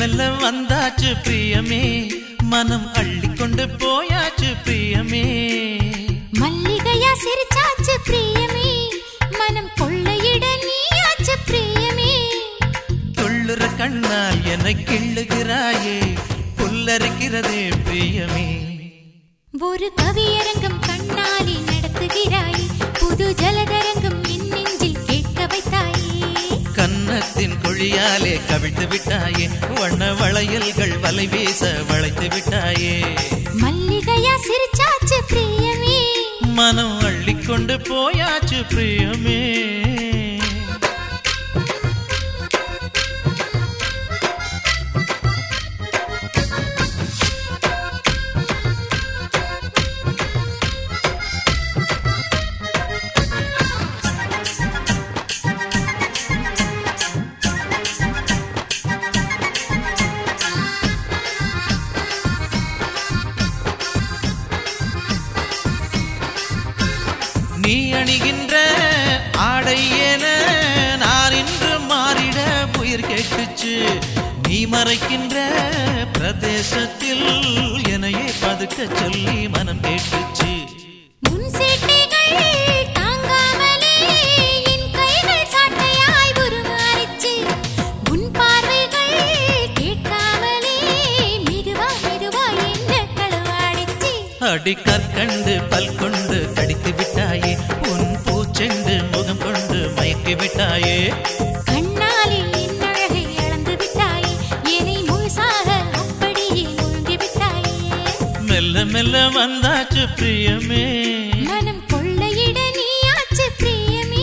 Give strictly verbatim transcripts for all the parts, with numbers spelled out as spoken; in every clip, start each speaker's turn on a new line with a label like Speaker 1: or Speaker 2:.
Speaker 1: மெல்ல வந்தாச்சு பிரியமே, மனம் அள்ளிக்கொண்டு போயாச்சு பிரியமே.
Speaker 2: மல்லிகையா சிரிச்சாச்சு பிரியமே, மனம் கொள்ளையிட நீயாச்சு பிரியமே.
Speaker 1: துள்ளுற கண்ணால் என்னை கிள்ளுகிறாயே, புல்லரிக்கிறதே பிரியமே.
Speaker 2: ஒரு கவியரங்கம் கண்ணாலே நடத்துகிறாய், புது ஜலதரங்கம் என் நெஞ்சில் கேட்க வைத்தாயே.
Speaker 1: கன்னத்தின் குழியாலே கவிழ்த்து விட்டாயே, வண்ண வளையல்கள் வலை வீச வளைத்து விட்டாயே.
Speaker 2: மல்லிகையா சிரிச்சாச்சு பிரியமே,
Speaker 1: மனம் அள்ளிக்கொண்டு போயாச்சு பிரியமே. நீ அணிகின்ற ஆடை என நான் இன்று மாறிட உயிர் கேட்டுச்சு. நீ மறைக்கின்ற பிரதேசத்தில் என்னையே பதுக்க சொல்லி மனம் கேட்டுச்சு.
Speaker 2: உன் சேட்டைகள் தாங்காமலே என் கைகள் சாட்டையாய் உருமாறிச்சு. உன் பார்வைகள் கேட்காமலே மெதுவா மெதுவா என்ன களவாடிச்சு.
Speaker 1: அடி கற்கண்டு பல் கொண்டு கடித்து விட்டாயே, உன் பூச்செண்டு முகம் கொண்டு மயக்கி விட்டாயே.
Speaker 2: கண்ணாலே என் அழகை அளந்து விட்டாயே, என்னை முழுசாக அப்படியே மூழ்கி விட்டாயே.
Speaker 1: மெல்ல மெல்ல வந்தாச்சு பிரியமே,
Speaker 2: மனம் கொள்ளையிட நீயாச்சு பிரியமே.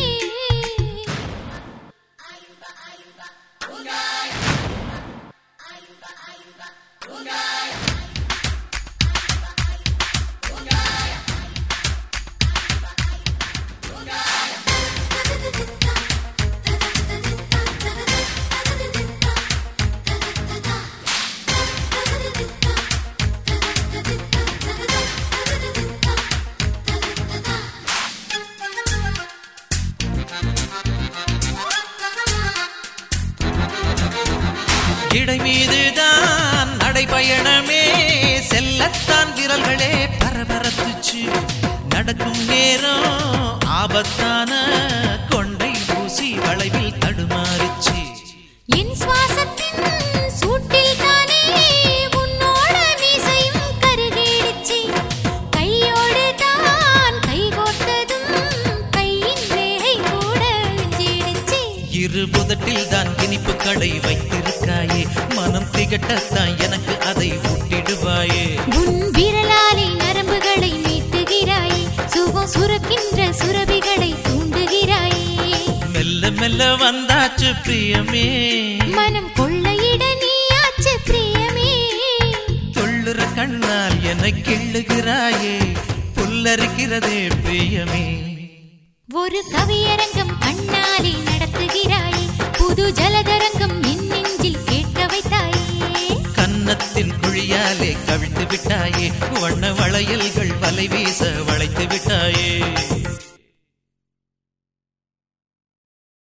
Speaker 1: இடை மீதுதான் நடைபயணமே, செல்லத்தான் விரல்களே பரபரத்துச்சு. நடக்கும் நேரம் ஆபத்தான கொண்டை ஊசி வளைவில் தடுமாறிச்சு.
Speaker 2: என் சுவாசத்தின் சூட்டில் தானே உன்னோட மீசையும் கருகிடுச்சு. கையோடு தான் கை கோர்த்ததும் கையின் வேகை கூட விஞ்சிடுச்சு.
Speaker 1: இரு புதட்டில் தான் இனிப்பு கடை வைத்திருக்காயே, மனம் திகட்டத்தான் எனக்கு அதை ஊட்டிடுவாயே.
Speaker 2: உன் விரலாலே நரம்புகளை மீட்டுகிறாயே, சுகம் சுரக்கின்ற சுரபிகளை தூண்டுகிறாயே.
Speaker 1: மெல்ல மெல்ல வந்தாச்சு பிரியமே,
Speaker 2: மனம் கொள்ளையிட நீயாச்சு பிரியமே.
Speaker 1: துள்ளுற கண்ணால் என்னை கிள்ளுகிறாயே, புல்லரிக்கிறதே பிரியமே.
Speaker 2: ஒரு கவியரங்கம் கண்ணாலே நடத்துகிறாயே, புது ஜலதரங்கம் என் நெஞ்சில் கேட்க வைத்தாயே.
Speaker 1: கன்னத்தின் குழியாலே கவிழ்த்து விட்டாயே, வண்ண வளையல்கள் வலை வீச வளைத்து விட்டாயே.